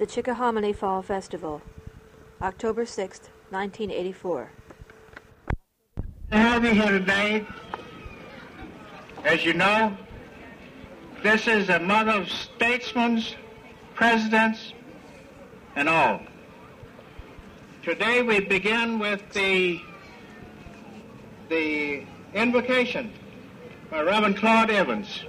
The Chickahominy Fall Festival, October 6th, 1984. To have you here today. As you know, this is a mother of statesmen, presidents, and all. Today we begin with the invocation by Reverend Claude Evans.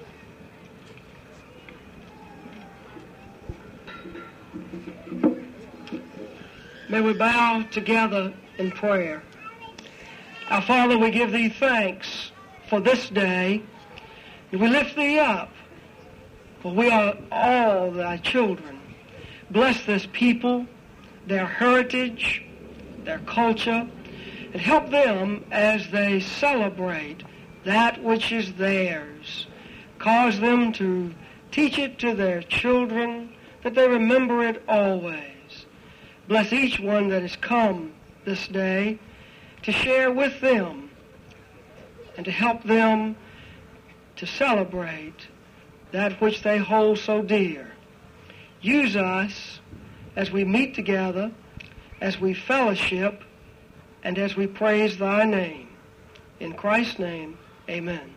May we bow together in prayer. Our Father, we give Thee thanks for this day, and we lift Thee up, for we are all Thy children. Bless this people, their heritage, their culture, and help them as they celebrate that which is theirs. Cause them to teach it to their children, that they remember it always. Bless each one that has come this day to share with them and to help them to celebrate that which they hold so dear. Use us as we meet together, as we fellowship, and as we praise Thy name. In Christ's name, amen.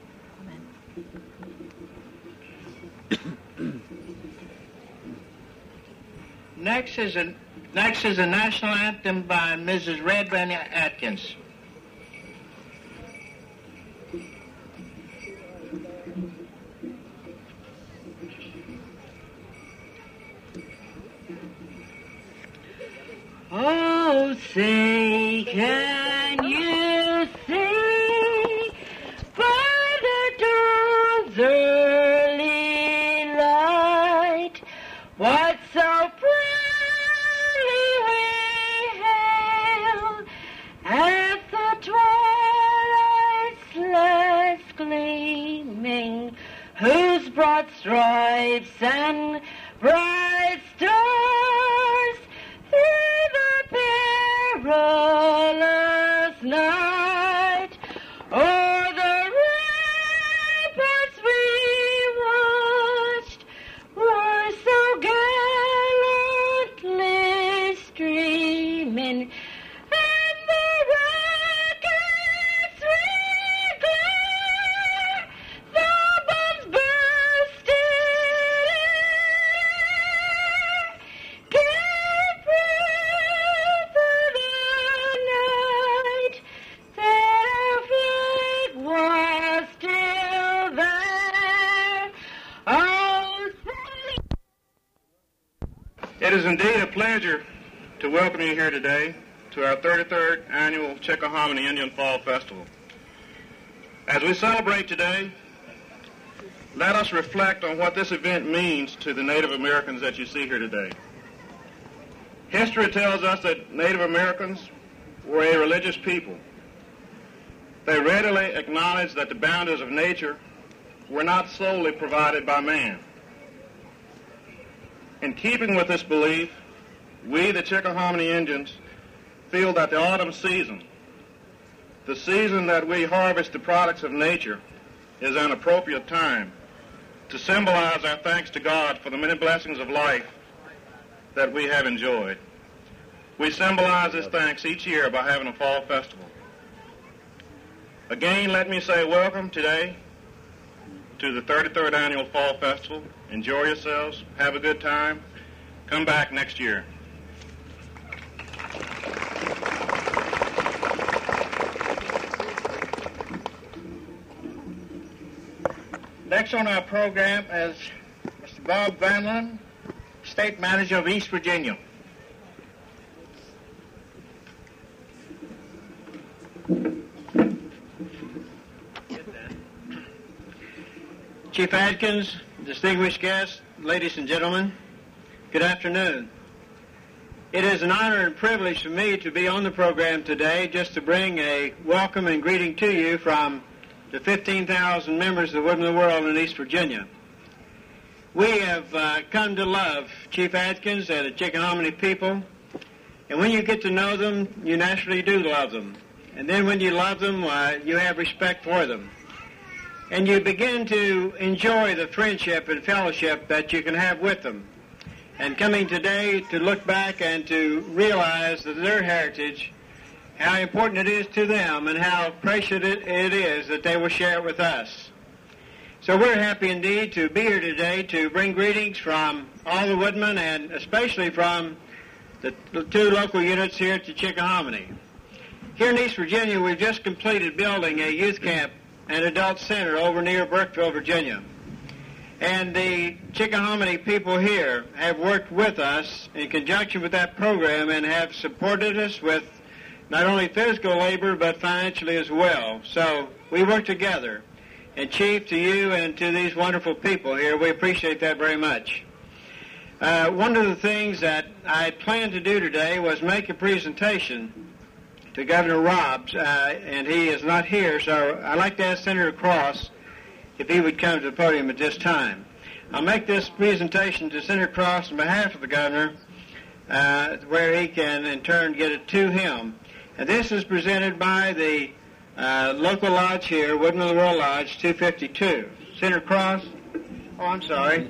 Next is a national anthem by Mrs. Redburn Atkins. Oh, say, can you see by the dawn's early light what so proudly we hailed at the twilight's last gleaming, whose broad stripes and bright stars through the perilous night o'er the ramparts we watched were so gallantly streaming, and the rockets re-glare, the bombs bursted in air, gave proof of the night that our flag was still there. Oh, It is indeed a pleasure to welcome you here today to our 33rd annual Chickahominy Indian Fall Festival. As we celebrate today, let us reflect on what this event means to the Native Americans that you see here today. History tells us that Native Americans were a religious people. They readily acknowledged that the boundaries of nature were not solely provided by man. In keeping with this belief, we, the Chickahominy Indians, feel that the autumn season, the season that we harvest the products of nature, is an appropriate time to symbolize our thanks to God for the many blessings of life that we have enjoyed. We symbolize this thanks each year by having a fall festival. Again, let me say welcome today to the 33rd Annual Fall Festival. Enjoy yourselves. Have a good time. Come back next year. Next on our program is Mr. Bob Vanlin, State Manager of East Virginia. Chief Adkins, distinguished guests, ladies and gentlemen, good afternoon. It is an honor and privilege for me to be on the program today just to bring a welcome and greeting to you from the 15,000 members of the Women of the World in East Virginia. We have come to love Chief Adkins and the Chickahominy people, and when you get to know them, you naturally do love them. And then when you love them, you have respect for them. And you begin to enjoy the friendship and fellowship that you can have with them. and coming today to look back and to realize that their heritage, how important it is to them and how precious it is that they will share it with us. So we're happy indeed to be here today to bring greetings from all the woodmen and especially from the two local units here at the Chickahominy. Here in East Virginia, we've just completed building a youth camp and adult center over near Burkeville, Virginia. And the Chickahominy people here have worked with us in conjunction with that program and have supported us with not only physical labor but financially as well. So we work together. And Chief, to you and to these wonderful people here, we appreciate that very much. One of the things that I planned to do today was make a presentation to Governor Robbs, and he is not here, so I'd like to ask Senator Cross if he would come to the podium at this time. I'll make this presentation to Senator Cross on behalf of the Governor, where he can in turn get it to him. And this is presented by the local lodge here, Woodmen of the World Lodge 252. Senator Cross? Oh, I'm sorry.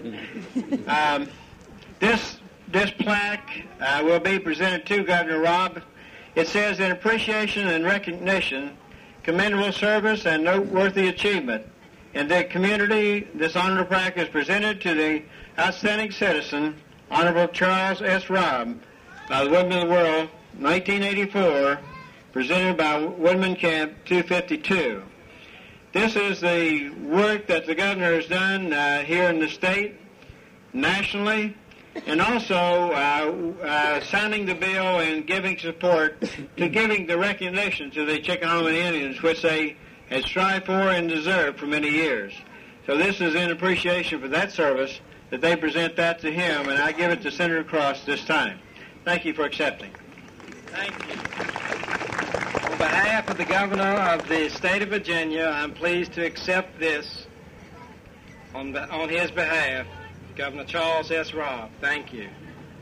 This plaque will be presented to Governor Robb. It says, in appreciation and recognition, commendable service and noteworthy achievement in the community, this honorable plaque is presented to the outstanding citizen, Honorable Charles S. Robb, by the Woodmen of the World, 1984, presented by Woodmen Camp 252. This is the work that the governor has done here in the state, nationally, and also signing the bill and giving support to giving the recognition to the Chickahominy Indians, which they had strived for and deserved for many years. So this is in appreciation for that service that they present that to him, and I give it to Senator Cross this time. Thank you for accepting. Thank you. On behalf of the Governor of the State of Virginia, I'm pleased to accept this on his behalf, Governor Charles S. Robb. Thank you.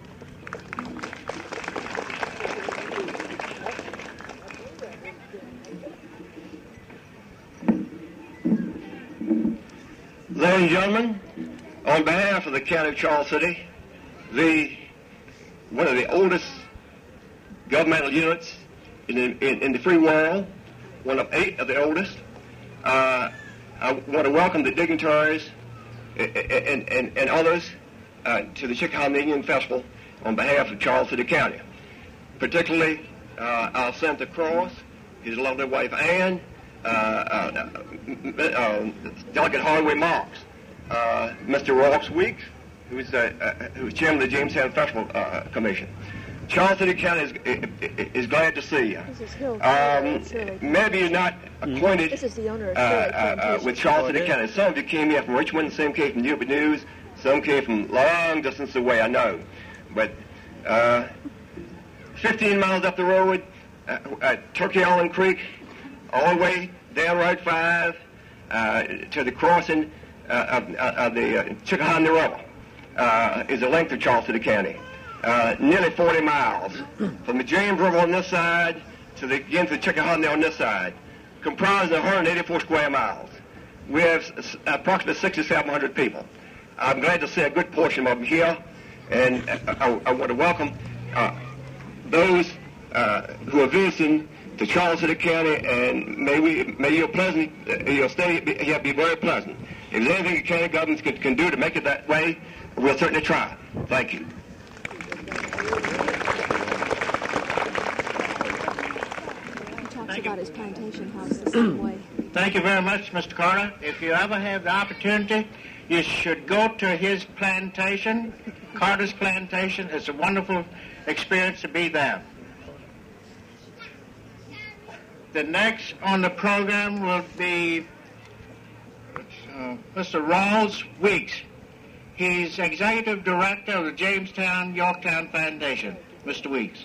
Ladies and gentlemen, on behalf of the County of Charles City, one of the oldest governmental units in the free world, one of 8 of the oldest, I want to welcome the dignitaries and others to the Chickahominy Indian Festival on behalf of Charles City County. Particularly, our Senator Cross, his lovely wife Ann, Delegate Hardaway Marks, Mr. Ross Weeks, who's chairman of the Jamestown Festival Commission. Charles City County is glad to see you. Maybe you're not acquainted with Charles City County. Some of you came here from Richmond, some came from Newport News, some came from long distance away, I know. But 15 miles up the road, Turkey Island Creek, all the way down Route 5 to the crossing of the Chickahominy River is the length of Charles City County. Nearly 40 miles from the James River on this side to the Chickahominy on this side, comprising 184 square miles. We have approximately 6,700 people. I'm glad to see a good portion of them here, and I want to welcome those who are visiting to Charles City County, and may your stay here be very pleasant. If there's anything the county governments can do to make it that way, we'll certainly try. Thank you. He talks about his plantation house the same way. Thank you very much, Mr. Carter. If you ever have the opportunity, you should go to his plantation, Carter's plantation. It's a wonderful experience to be there. The next on the program will be Mr. Rawls Weeks. He's Executive Director of the Jamestown Yorktown Foundation. Mr. Weeks.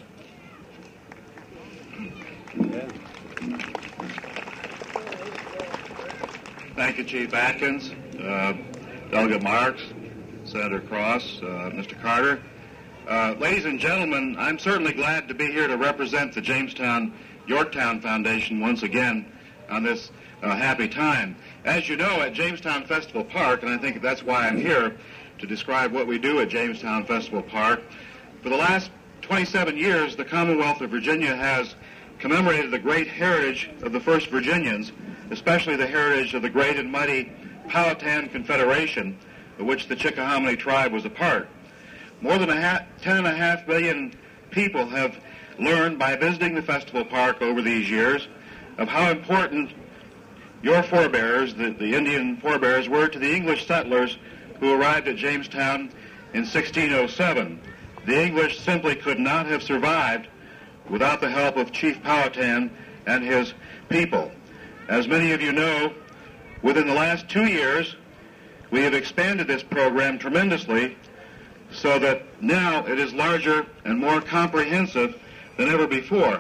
Thank you, Chief Atkins, Delegate Marks, Senator Cross, Mr. Carter. Ladies and gentlemen, I'm certainly glad to be here to represent the Jamestown Yorktown Foundation once again on this happy time. As you know, at Jamestown Festival Park, and I think that's why I'm here, to describe what we do at Jamestown Festival Park. For the last 27 years, the Commonwealth of Virginia has commemorated the great heritage of the first Virginians, especially the heritage of the great and mighty Powhatan Confederation, of which the Chickahominy tribe was a part. More than 10.5 million people have learned by visiting the festival park over these years of how important your forebears, the Indian forebears, were to the English settlers who arrived at Jamestown in 1607. The English simply could not have survived without the help of Chief Powhatan and his people. As many of you know, within the last 2 years, we have expanded this program tremendously so that now it is larger and more comprehensive than ever before.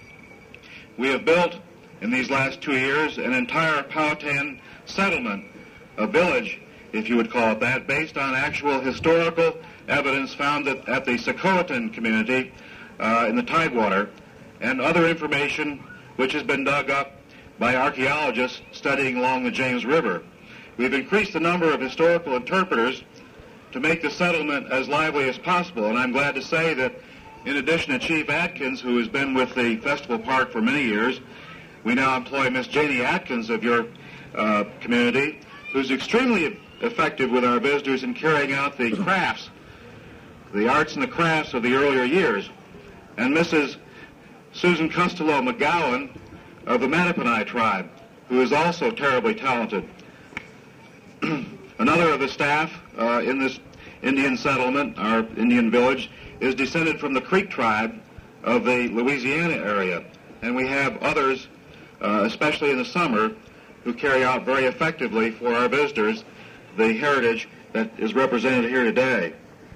We have built, in these last 2 years, an entire Powhatan settlement, a village, if you would call it that, based on actual historical evidence found at the Socotan community in the Tidewater, and other information which has been dug up by archaeologists studying along the James River. We've increased the number of historical interpreters to make the settlement as lively as possible, and I'm glad to say that in addition to Chief Atkins, who has been with the Festival Park for many years, we now employ Miss Janie Atkins of your community, who's extremely effective with our visitors in carrying out the crafts, the arts and the crafts of the earlier years, and Mrs. Susan Costello McGowan of the Mattaponi tribe, who is also terribly talented. Another of the staff in this Indian settlement, our Indian village, is descended from the Creek tribe of the Louisiana area, and we have others, especially in the summer, who carry out very effectively for our visitors the heritage that is represented here today.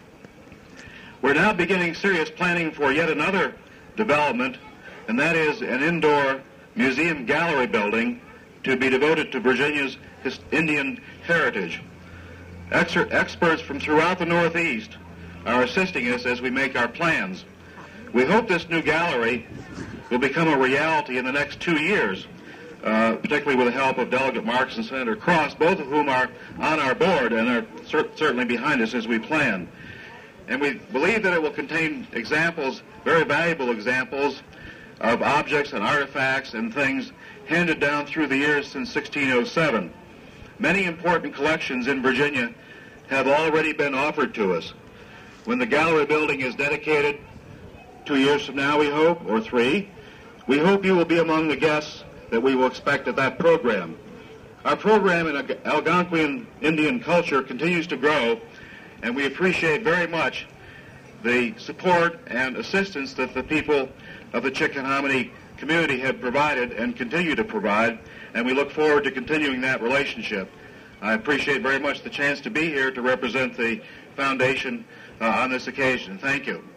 We're now beginning serious planning for yet another development, and that is an indoor museum gallery building to be devoted to Virginia's Indian heritage. Experts from throughout the Northeast are assisting us as we make our plans. We hope this new gallery will become a reality in the next 2 years, particularly with the help of Delegate Marks and Senator Cross, both of whom are on our board and are certainly behind us as we plan. And we believe that it will contain examples, very valuable examples, of objects and artifacts and things handed down through the years since 1607. Many important collections in Virginia have already been offered to us. When the gallery building is dedicated 2 years from now, we hope, or 3, we hope you will be among the guests that we will expect at that program. Our program in Algonquian Indian culture continues to grow, and we appreciate very much the support and assistance that the people of the Chickahominy community have provided and continue to provide, and we look forward to continuing that relationship. I appreciate very much the chance to be here to represent the foundation on this occasion. Thank you.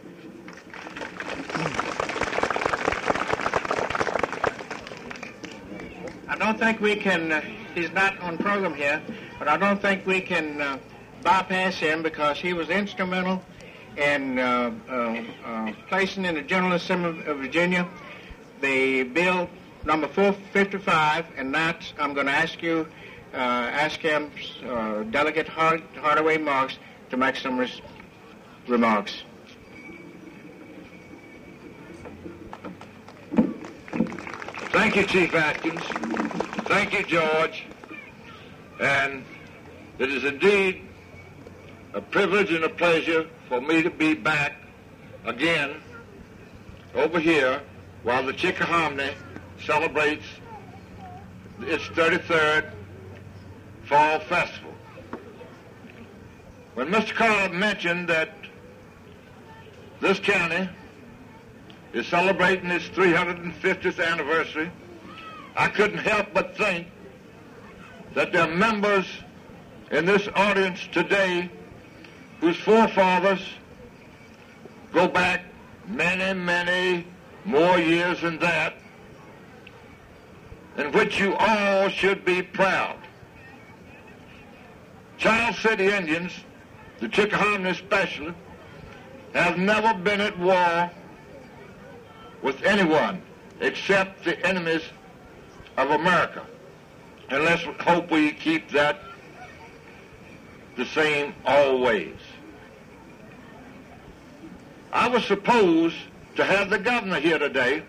I don't think we can, he's not on program here, but I don't think we can bypass him because he was instrumental in placing in the General Assembly of Virginia the bill number 455, and that I'm going to ask you, ask him, Delegate Hardaway Marks, to make some remarks. Thank you, Chief Atkins. Thank you, George. And it is indeed a privilege and a pleasure for me to be back again over here while the Chickahominy celebrates its 33rd Fall Festival. When Mr. Carter mentioned that this county is celebrating its 350th anniversary, I couldn't help but think that there are members in this audience today whose forefathers go back many, many more years than that, in which you all should be proud. Charles City Indians, the Chickahominy especially, have never been at war with anyone except the enemies of America. And let's hope we keep that the same always. I was supposed to have the governor here today,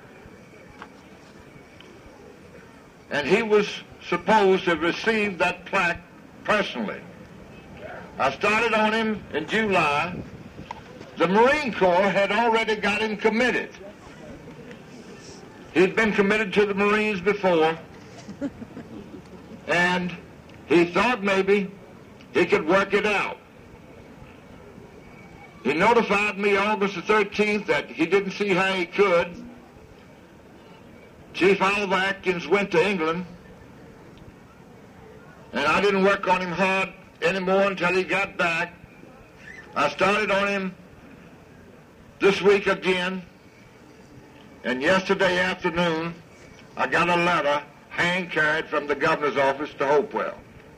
and he was supposed to receive that plaque personally. I started on him in July. The Marine Corps had already got him committed. He'd been committed to the Marines before, and he thought maybe he could work it out. He notified me August the 13th that he didn't see how he could. Chief Oliver Atkins went to England, and I didn't work on him hard anymore until he got back. I started on him this week again, and yesterday afternoon I got a letter hand-carried from the governor's office to Hopewell.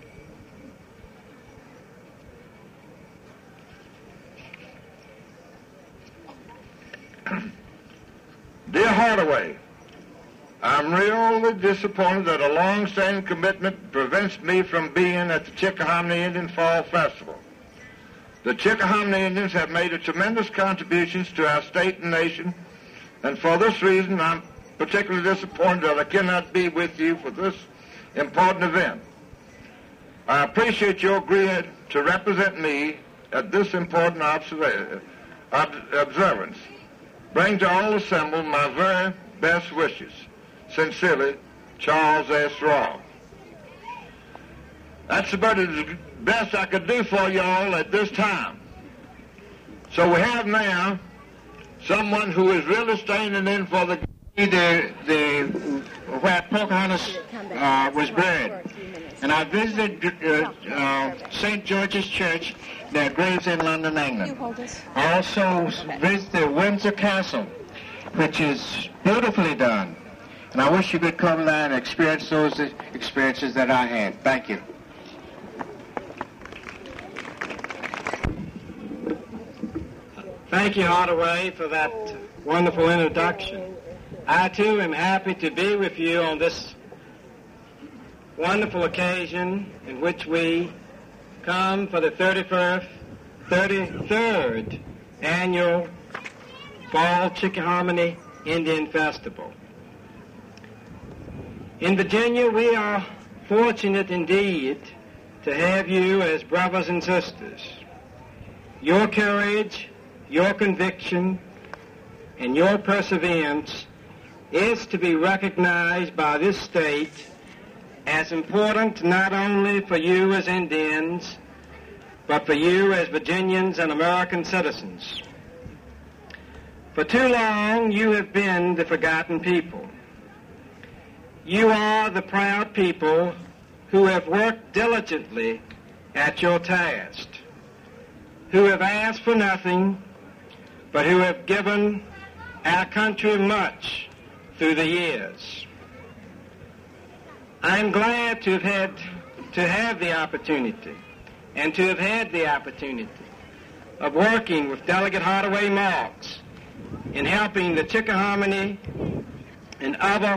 Dear Hardaway, I'm really disappointed that a long-standing commitment prevents me from being at the Chickahominy Indian Fall Festival. The Chickahominy Indians have made a tremendous contributions to our state and nation, and for this reason I'm particularly disappointed that I cannot be with you for this important event. I appreciate your agreeing to represent me at this important observance. Bring to all assembled my very best wishes. Sincerely, Charles S. Raw. That's about the best I could do for y'all at this time. So we have now someone who is really standing in for the where Pocahontas was buried. And I visited St. George's Church, their graves in London, England. I also visited Windsor Castle, which is beautifully done. And I wish you could come there and experience those experiences that I had. Thank you. Thank you, Hardaway, for that wonderful introduction. I, too, am happy to be with you on this wonderful occasion in which we come for the 33rd Annual Fall Chickahominy Indian Festival. In Virginia, we are fortunate indeed to have you as brothers and sisters. Your courage, your conviction, and your perseverance is to be recognized by this state as important not only for you as Indians, but for you as Virginians and American citizens. For too long, you have been the forgotten people. You are the proud people who have worked diligently at your task, who have asked for nothing, but who have given our country much through the years. I'm glad to have the opportunity of working with Delegate Hardaway Marks in helping the Chickahominy and other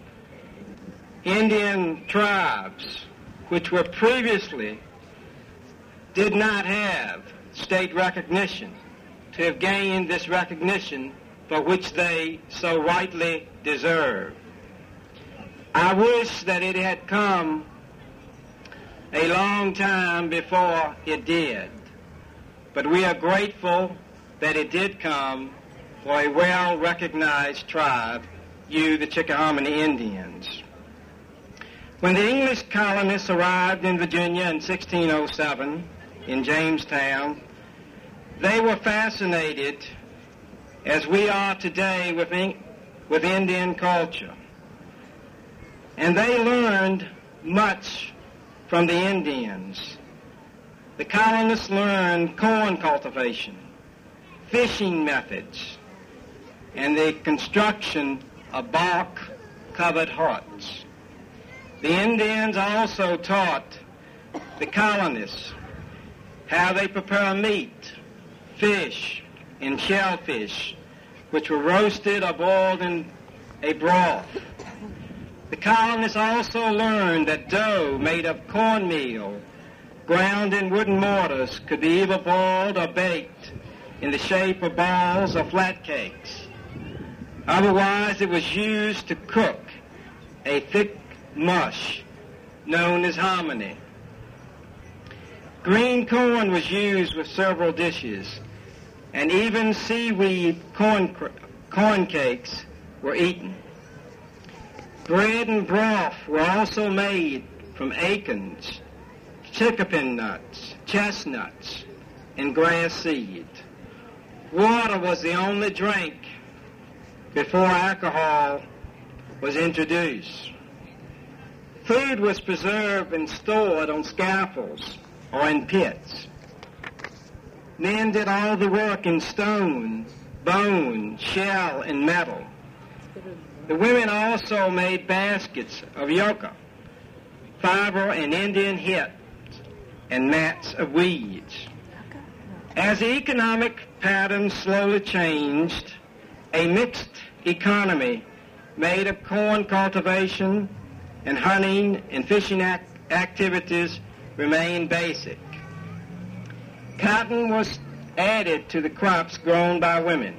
Indian tribes which were previously did not have state recognition to have gained this recognition for which they so rightly deserve. I wish that it had come a long time before it did, but we are grateful that it did come for a well-recognized tribe, you, the Chickahominy Indians. When the English colonists arrived in Virginia in 1607 in Jamestown, they were fascinated, as we are today, with Indian culture. And they learned much from the Indians. The colonists learned corn cultivation, fishing methods, and the construction of bark-covered huts. The Indians also taught the colonists how they prepare meat, fish, and shellfish, which were roasted or boiled in a broth. The colonists also learned that dough made of cornmeal ground in wooden mortars, could be either boiled or baked in the shape of balls or flat cakes. Otherwise, it was used to cook a thick mush known as hominy. Green corn was used with several dishes, and even seaweed corn cakes were eaten. Bread and broth were also made from acorns, chickapin nuts, chestnuts, and grass seed. Water was the only drink before alcohol was introduced. Food was preserved and stored on scaffolds or in pits. Men did all the work in stone, bone, shell, and metal. The women also made baskets of yucca, fiber, and Indian hit, and mats of weeds. As the economic pattern slowly changed, a mixed economy made of corn cultivation and hunting and fishing activities remained basic. Cotton was added to the crops grown by women.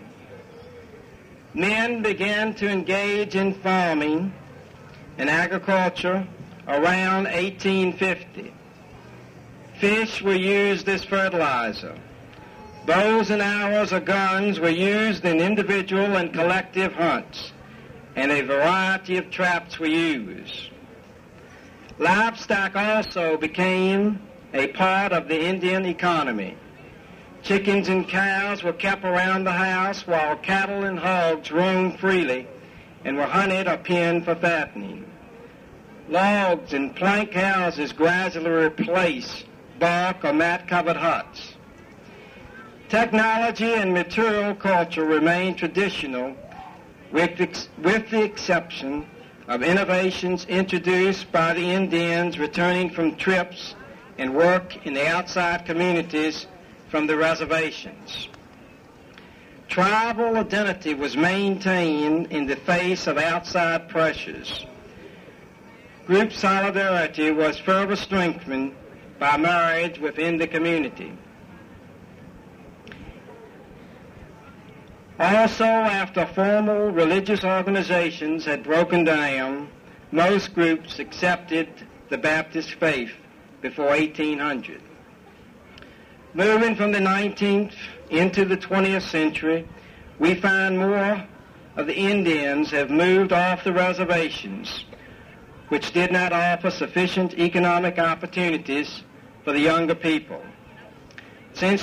Men began to engage in farming and agriculture around 1850. Fish were used as fertilizer. Bows and arrows or guns were used in individual and collective hunts, and a variety of traps were used. Livestock also became a part of the Indian economy. Chickens and cows were kept around the house, while cattle and hogs roamed freely and were hunted or penned for fattening. Logs and plank houses gradually replaced bark or mat-covered huts. Technology and material culture remained traditional, with the exception of innovations introduced by the Indians returning from trips and work in the outside communities from the reservations. Tribal identity was maintained in the face of outside pressures. Group solidarity was further strengthened by marriage within the community. Also, after formal religious organizations had broken down, most groups accepted the Baptist faith before 1800. Moving from the 19th into the 20th century, we find more of the Indians have moved off the reservations, which did not offer sufficient economic opportunities for the younger people. Since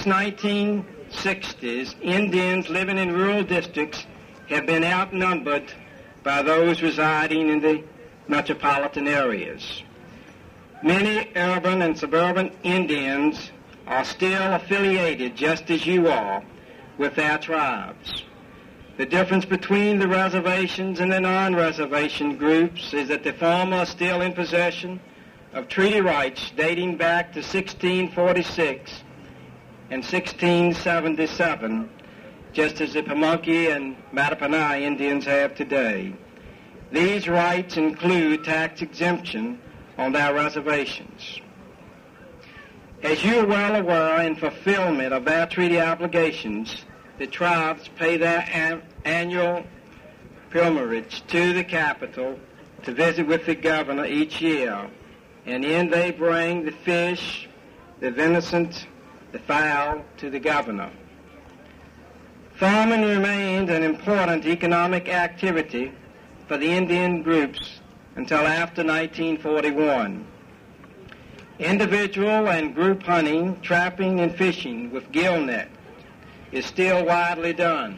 1960s, Indians living in rural districts have been outnumbered by those residing in the metropolitan areas. Many urban and suburban Indians are still affiliated, just as you are, with their tribes. The difference between the reservations and the non-reservation groups is that the former are still in possession of treaty rights dating back to 1646 and 1677, just as the Pamunkey and Mattaponi Indians have today. These rights include tax exemption on their reservations. As you are well aware, in fulfillment of their treaty obligations, the tribes pay their annual pilgrimage to the capital to visit with the governor each year, and in they bring the fish, the venison, the fowl to the governor. Farming remained an important economic activity for the Indian groups until after 1941. Individual and group hunting, trapping, and fishing with gill net is still widely done.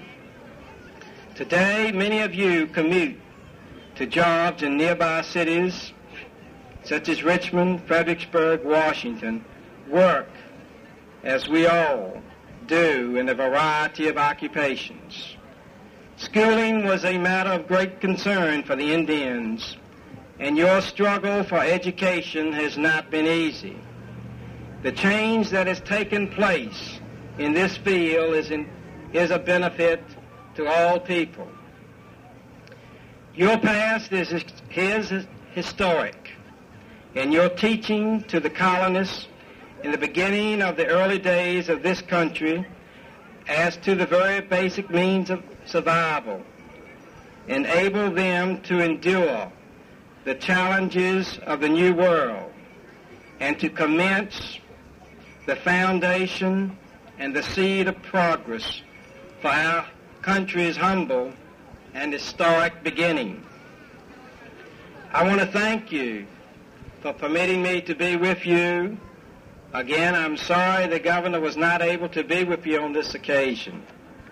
Today, many of you commute to jobs in nearby cities such as Richmond, Fredericksburg, Washington, work as we all do in a variety of occupations. Schooling was a matter of great concern for the Indians, and your struggle for education has not been easy. The change that has taken place in this field is a benefit to all people. Your past is historic, and your teaching to the colonists in the beginning of the early days of this country as to the very basic means of survival, enable them to endure the challenges of the new world, and to commence the foundation and the seed of progress for our country's humble and historic beginning. I want to thank you for permitting me to be with you. Again, I'm sorry the governor was not able to be with you on this occasion.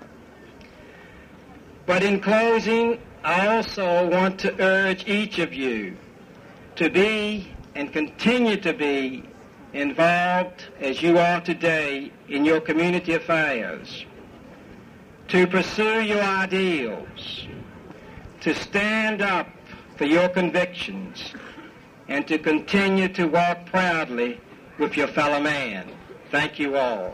But in closing, I also want to urge each of you to be and continue to be involved as you are today in your community affairs, to pursue your ideals, to stand up for your convictions, and to continue to walk proudly with your fellow man. Thank you all.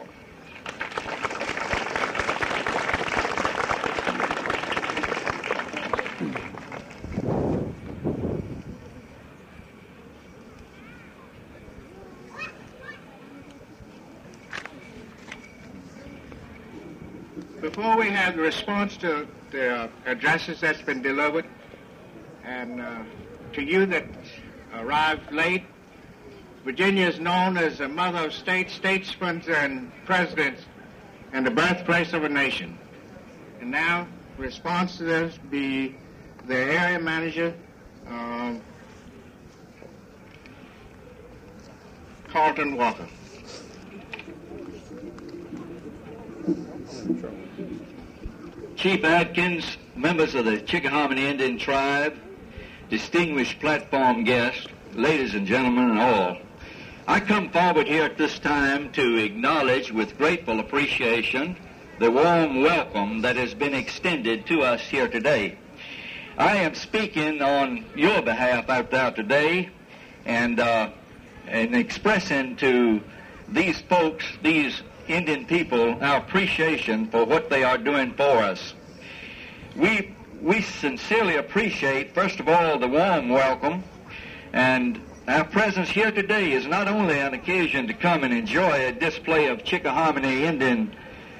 Before we have the response to the addresses that's been delivered, and to you that arrived late, Virginia is known as the mother of states, statesmen, and presidents, and the birthplace of a nation. And now, response to this be the area manager, Carlton Walker. Chief Adkins, members of the Chickahominy Indian tribe, distinguished platform guests, ladies and gentlemen and all, I come forward here at this time to acknowledge with grateful appreciation the warm welcome that has been extended to us here today. I am speaking on your behalf out there today and expressing to these folks, these Indian people, our appreciation for what they are doing for us. We sincerely appreciate, first of all, the warm welcome, and our presence here today is not only an occasion to come and enjoy a display of Chickahominy Indian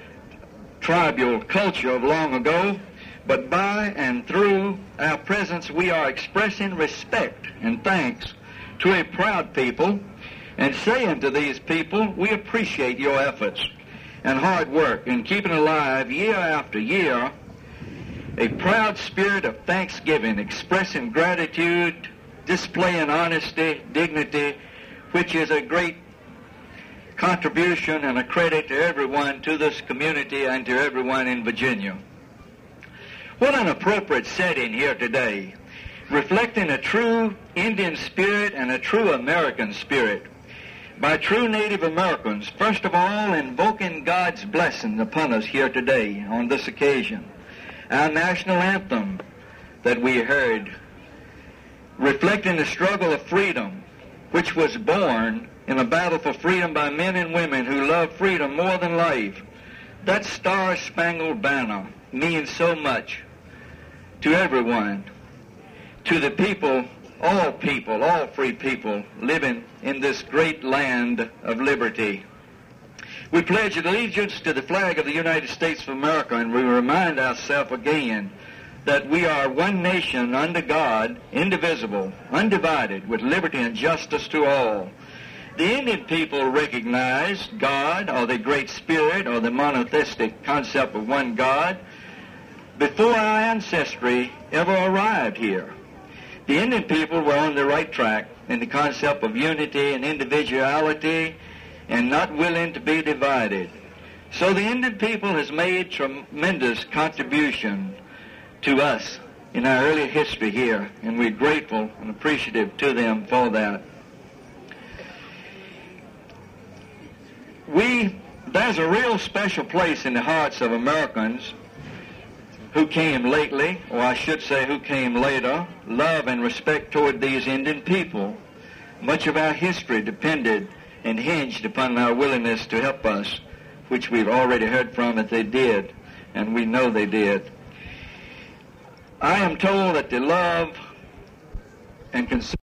tribal culture of long ago, but by and through our presence we are expressing respect and thanks to a proud people and saying to these people, we appreciate your efforts and hard work in keeping alive year after year a proud spirit of thanksgiving, expressing gratitude, displaying honesty, dignity, which is a great contribution and a credit to everyone, to this community and to everyone in Virginia. What an appropriate setting here today, reflecting a true Indian spirit and a true American spirit by true Native Americans, first of all invoking God's blessing upon us here today on this occasion. Our national anthem that we heard, reflecting the struggle of freedom, which was born in a battle for freedom by men and women who love freedom more than life. That Star-Spangled Banner means so much to everyone, to the people, all free people living in this great land of liberty. We pledge allegiance to the flag of the United States of America, and we remind ourselves again that we are one nation under God, indivisible, undivided, with liberty and justice to all. The Indian people recognize God, or the Great Spirit, or the monotheistic concept of one God, before our ancestry ever arrived here. The Indian people were on the right track in the concept of unity and individuality and not willing to be divided. So the Indian people has made tremendous contribution to us in our early history here, and we're grateful and appreciative to them for that. There's a real special place in the hearts of Americans who came lately, or I should say who came later, love and respect toward these Indian people. Much of our history depended and hinged upon our willingness to help us, which we've already heard from that they did, and we know they did. I am told that the love and concern